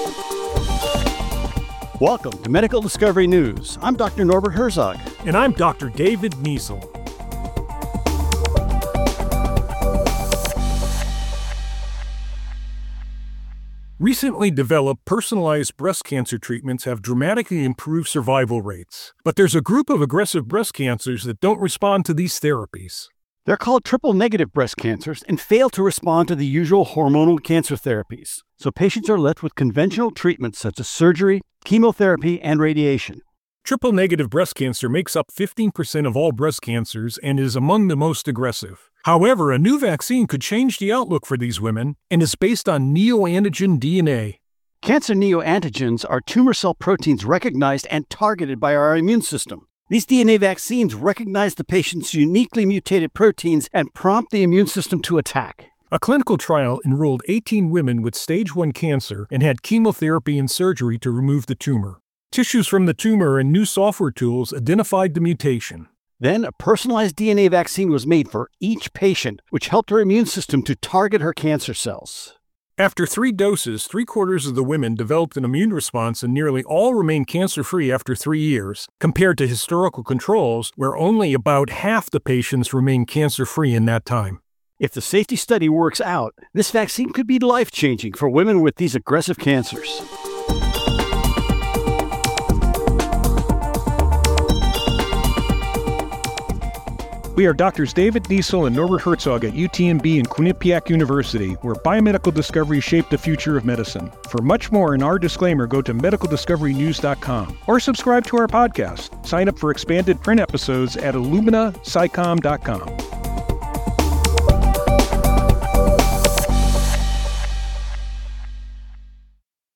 Welcome to Medical Discovery News. I'm Dr. Norbert Herzog. And I'm Dr. David Niesel. Recently developed personalized breast cancer treatments have dramatically improved survival rates. But there's a group of aggressive breast cancers that don't respond to these therapies. They're called triple-negative breast cancers and fail to respond to the usual hormonal cancer therapies. So patients are left with conventional treatments such as surgery, chemotherapy, and radiation. Triple-negative breast cancer makes up 15% of all breast cancers and is among the most aggressive. However, a new vaccine could change the outlook for these women and is based on neoantigen DNA. Cancer neoantigens are tumor cell proteins recognized and targeted by our immune system. These DNA vaccines recognize the patient's uniquely mutated proteins and prompt the immune system to attack. A clinical trial enrolled 18 women with stage 1 cancer and had chemotherapy and surgery to remove the tumor. Tissues from the tumor and new software tools identified the mutation. Then, a personalized DNA vaccine was made for each patient, which helped her immune system to target her cancer cells. After 3 doses, 3/4 of the women developed an immune response and nearly all remained cancer-free after 3 years, compared to historical controls where only about half the patients remained cancer-free in that time. If the safety study works out, this vaccine could be life-changing for women with these aggressive cancers. We are Drs. David Niesel and Norbert Herzog at UTMB and Quinnipiac University, where biomedical discovery shaped the future of medicine. For much more in our disclaimer, go to medicaldiscoverynews.com or subscribe to our podcast. Sign up for expanded print episodes at illuminascicom.com.